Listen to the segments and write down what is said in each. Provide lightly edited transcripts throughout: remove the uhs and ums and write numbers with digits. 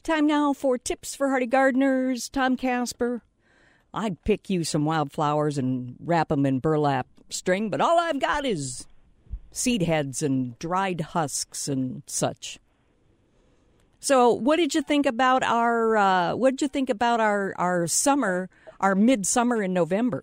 Time now for Tips for Hardy Gardeners. Tom Casper. I'd pick you some wildflowers and wrap them in burlap string, but all I've got is seed heads and dried husks and such. So, what did you think about our summer, our midsummer in November?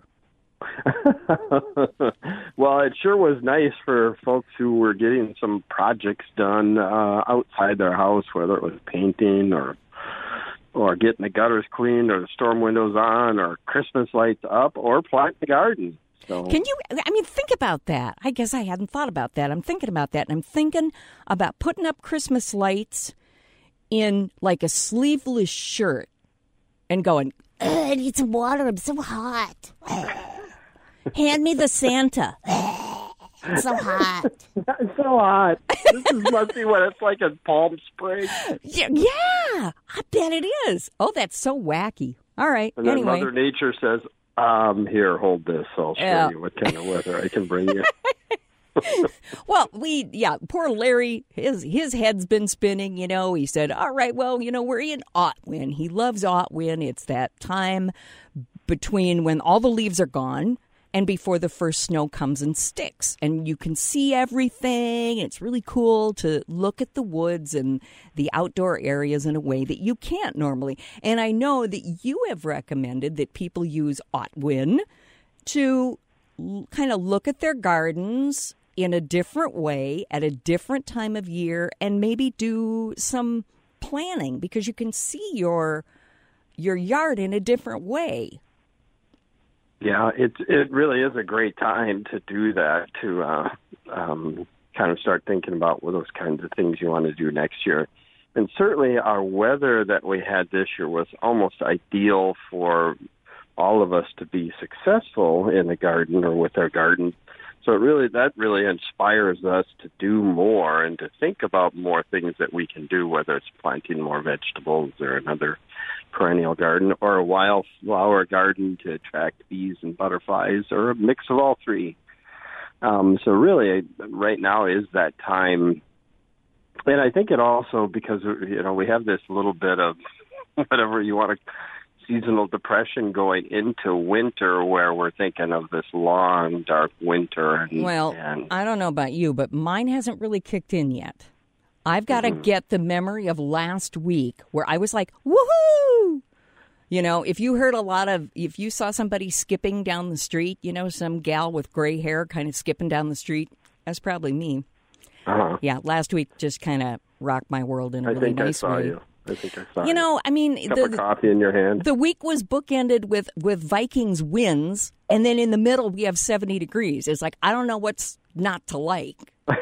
Well, it sure was nice for folks who were getting some projects done outside their house, whether it was painting or getting the gutters cleaned or the storm windows on or Christmas lights up or planting the garden. So, think about that. I guess I hadn't thought about that. I'm thinking about that, and I'm thinking about putting up Christmas lights in like a sleeveless shirt and going, I need some water. I'm so hot. Hand me the Santa. It's so hot. It's so hot. Must be what it's like in Palm Springs. Yeah, I bet it is. Oh, that's so wacky. All right. And then anyway. Mother Nature says, here, hold this. I'll show you what kind of weather I can bring you. Well, poor Larry, his head's been spinning, He said, all right, well, we're in Otwin. He loves Otwin. It's that time between when all the leaves are gone and before the first snow comes and sticks. And you can see everything. It's really cool to look at the woods and the outdoor areas in a way that you can't normally. And I know that you have recommended that people use Otwin to kind of look at their gardens in a different way at a different time of year and maybe do some planning because you can see your yard in a different way. Yeah, it really is a great time to do that, to kind of start thinking about those kinds of things you want to do next year. And certainly our weather that we had this year was almost ideal for all of us to be successful in the garden or with our garden. So that really inspires us to do more and to think about more things that we can do, whether it's planting more vegetables or another perennial garden or a wildflower garden to attract bees and butterflies or a mix of all three. So really, right now is that time. And I think it also, because, we have this little bit of whatever you want to seasonal depression going into winter where we're thinking of this long, dark winter. And I don't know about you, but mine hasn't really kicked in yet. I've got to get the memory of last week where I was like, woohoo! If you saw somebody skipping down the street, some gal with gray hair kind of skipping down the street, that's probably me. Uh-huh. Yeah, last week just kind of rocked my world in a really nice way. I think I saw you. Cup of coffee in your hand. The week was bookended with Vikings wins, and then in the middle we have 70 degrees. It's like, I don't know what's not to like.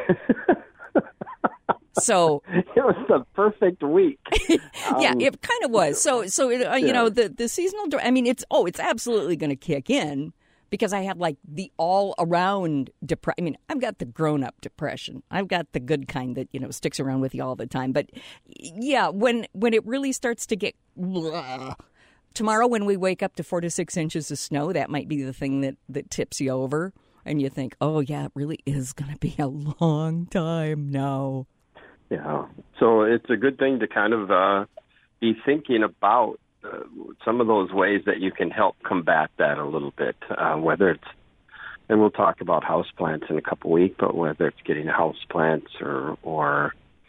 So it was the perfect week. Yeah, it kind of was. So the seasonal. It's absolutely going to kick in. Because I have like the all-around depression. I've got the grown-up depression. I've got the good kind that, sticks around with you all the time. But, yeah, when it really starts to get... Tomorrow when we wake up to 4 to 6 inches of snow, that might be the thing that tips you over. And you think, oh, yeah, it really is going to be a long time now. Yeah. So it's a good thing to kind of be thinking about some of those ways that you can help combat that a little bit, whether it's, and we'll talk about houseplants in a couple weeks, but whether it's getting houseplants or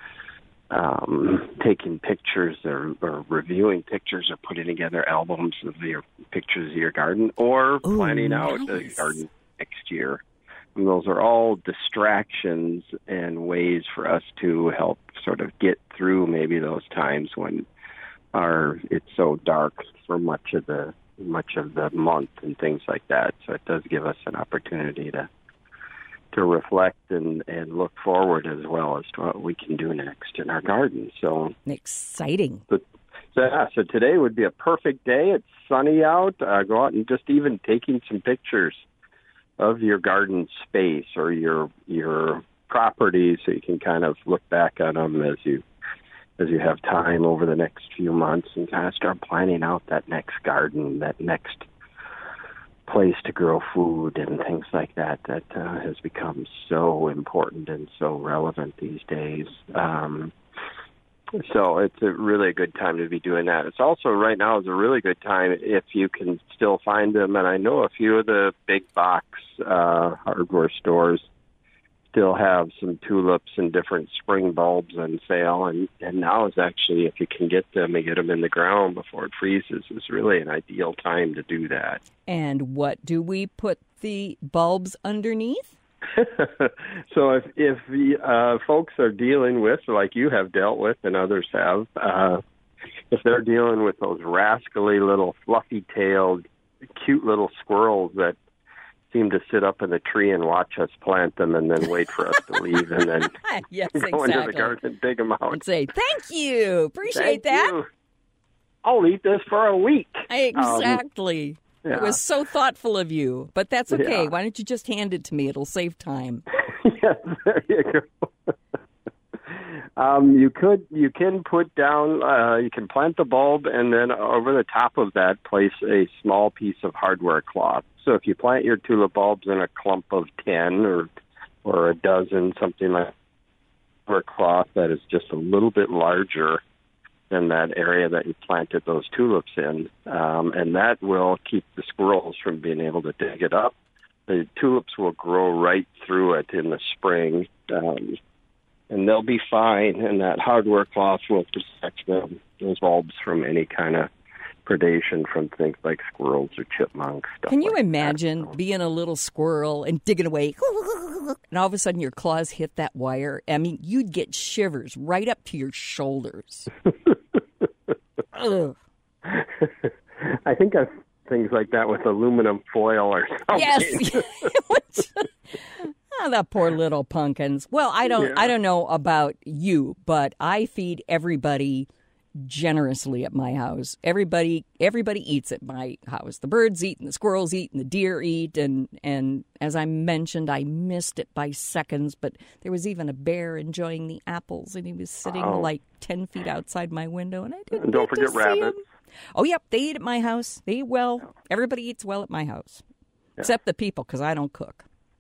taking pictures or reviewing pictures or putting together albums of your pictures of your garden or planning out a garden next year. And those are all distractions and ways for us to help sort of get through maybe those times when it's so dark for much of the month and things like that. So it does give us an opportunity to reflect and look forward as well as to what we can do next in our garden. So exciting. So today would be a perfect day. It's sunny out. Go out and just even taking some pictures of your garden space or your property so you can kind of look back on them as you have time over the next few months and kind of start planning out that next garden, that next place to grow food and things like that has become so important and so relevant these days. So it's a really good time to be doing that. It's also right now is a really good time if you can still find them. And I know a few of the big box hardware stores still have some tulips and different spring bulbs on sale. And now is actually, if you can get them and get them in the ground before it freezes, is really an ideal time to do that. And what do we put the bulbs underneath? So if the folks are dealing with, like you have dealt with and others have, if they're dealing with those rascally little fluffy-tailed, cute little squirrels that seem to sit up in the tree and watch us plant them and then wait for us to leave and then yes, go into the garden and dig them out. And say, thank you. Appreciate Thank that. you. I'll eat this for a week. Exactly. Yeah. It was so thoughtful of you, but that's okay. Yeah. Why don't you just hand it to me? It'll save time. Yes, there you go. You can put down, you can plant the bulb and then over the top of that place a small piece of hardware cloth. So if you plant your tulip bulbs in a clump of 10 or a dozen, something like that, hardware cloth that is just a little bit larger than that area that you planted those tulips in, and that will keep the squirrels from being able to dig it up. The tulips will grow right through it in the spring, and they'll be fine, and that hardware cloth will protect those bulbs from any kind of predation from things like squirrels or chipmunks. Can you like imagine that. being a little squirrel and digging away, and all of a sudden your claws hit that wire? I mean, you'd get shivers right up to your shoulders. Ugh. I think I've things like that with aluminum foil or something. Yes. Oh, the poor little pumpkins. Well, I don't know about you, but I feed everybody generously at my house. Everybody eats at my house. The birds eat and the squirrels eat and the deer eat, and as I mentioned, I missed it by seconds, but there was even a bear enjoying the apples, and he was sitting like 10 feet outside my window, and I didn't Don't get to forget see rabbits. him. Oh, yep, they eat at my house. They eat well. Everybody eats well at my house, except the people, because I don't cook.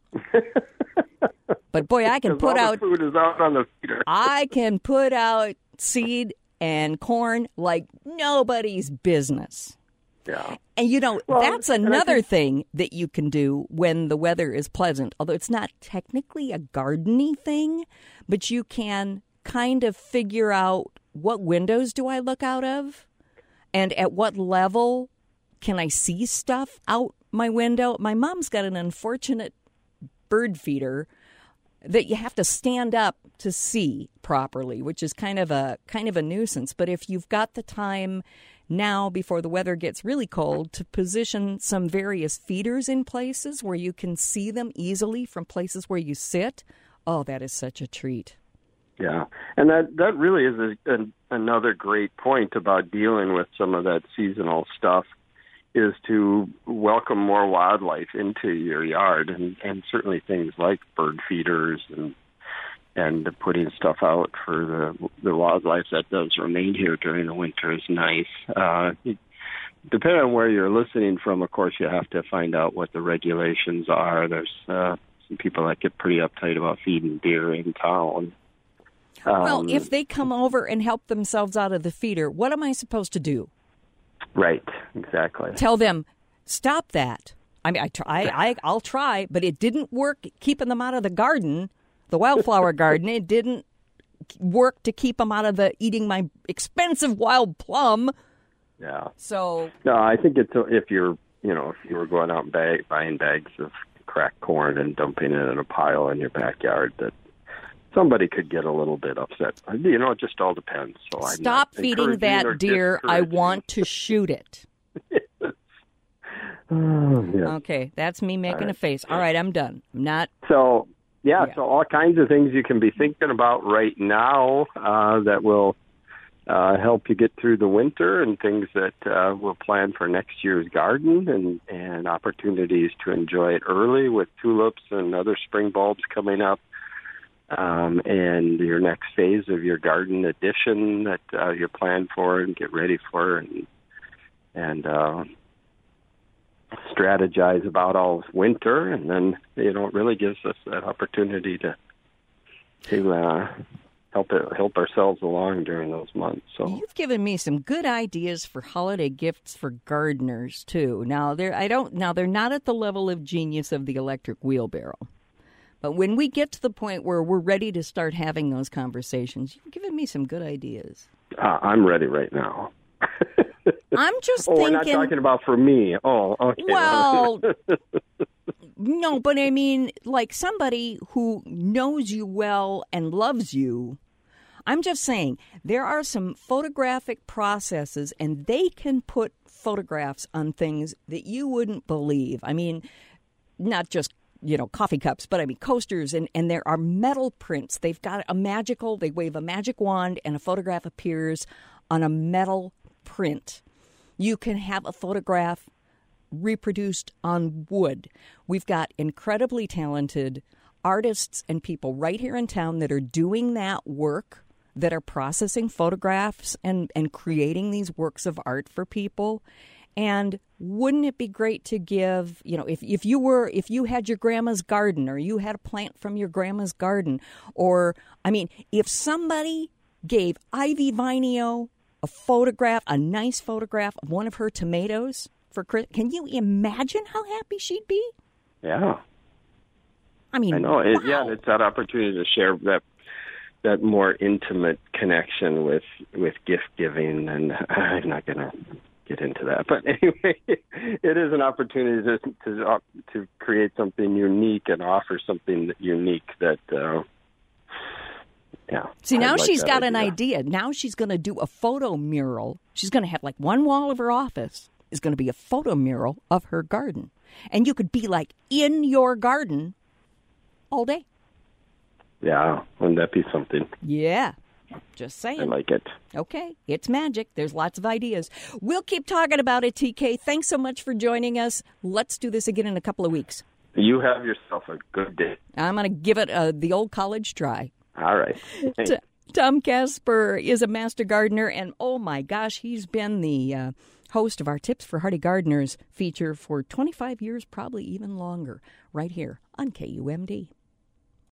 But boy, I can put all out the food is out on the feeder. I can put out seed and corn like nobody's business. Yeah. And Well, that's another thing that you can do when the weather is pleasant. Although it's not technically a gardening thing, but you can kind of figure out what windows do I look out of and at what level can I see stuff out my window. My mom's got an unfortunate bird feeder that you have to stand up to see properly, which is kind of a nuisance. But if you've got the time now before the weather gets really cold to position some various feeders in places where you can see them easily from places where you sit, oh, that is such a treat. Yeah, and that really is another great point about dealing with some of that seasonal stuff, is to welcome more wildlife into your yard, and certainly things like bird feeders and putting stuff out for the wildlife that does remain here during the winter is nice. Depending on where you're listening from, of course, you have to find out what the regulations are. There's some people that get pretty uptight about feeding deer in town. Well, if they come over and help themselves out of the feeder, what am I supposed to do? Right, exactly. Tell them, stop that. I mean, I'll try, but it didn't work keeping them out of the garden, the wildflower garden. It didn't work to keep them out of eating my expensive wild plum. Yeah. So no, I think it's if you were going out and buying bags of cracked corn and dumping it in a pile in your backyard, that somebody could get a little bit upset. It just all depends. So stop feeding that deer. I want to shoot it. Okay, that's me making a face. All right, I'm done. I'm not. So, so all kinds of things you can be thinking about right now that will help you get through the winter, and things that we'll plan for next year's garden, and opportunities to enjoy it early with tulips and other spring bulbs coming up. And your next phase of your garden addition that you plan for and get ready for, and strategize about all winter, and then it really gives us that opportunity to help ourselves along during those months. So you've given me some good ideas for holiday gifts for gardeners too. Now they're not at the level of genius of the electric wheelbarrow. But when we get to the point where we're ready to start having those conversations, you've given me some good ideas. I'm ready right now. I'm just thinking... we're not talking about for me. Oh, okay. Well, no, but I mean, like somebody who knows you well and loves you. I'm just saying, there are some photographic processes, and they can put photographs on things that you wouldn't believe. I mean, not just coffee cups, but I mean coasters, and there are metal prints. They've got they wave a magic wand and a photograph appears on a metal print. You can have a photograph reproduced on wood. We've got incredibly talented artists and people right here in town that are doing that work, that are processing photographs and creating these works of art for people. And wouldn't it be great to give, if you had your grandma's garden, or you had a plant from your grandma's garden, or, I mean, if somebody gave Ivy Vineo a nice photograph of one of her tomatoes for Chris, can you imagine how happy she'd be? Yeah. I mean, I know. wow. Yeah, it's that opportunity to share that more intimate connection with gift giving, and I'm not going to get into that. But anyway, it is an opportunity to create something unique and offer something unique that, yeah. See, now she's got an idea. Now she's going to do a photo mural. She's going to have like one wall of her office is going to be a photo mural of her garden. And you could be like in your garden all day. Yeah, wouldn't that be something? Yeah. Just saying. I like it. Okay. It's magic. There's lots of ideas. We'll keep talking about it, TK. Thanks so much for joining us. Let's do this again in a couple of weeks. You have yourself a good day. I'm going to give it the old college try. All right. Tom Casper is a master gardener, and oh my gosh, he's been the host of our Tips for Hardy Gardeners feature for 25 years, probably even longer, right here on KUMD.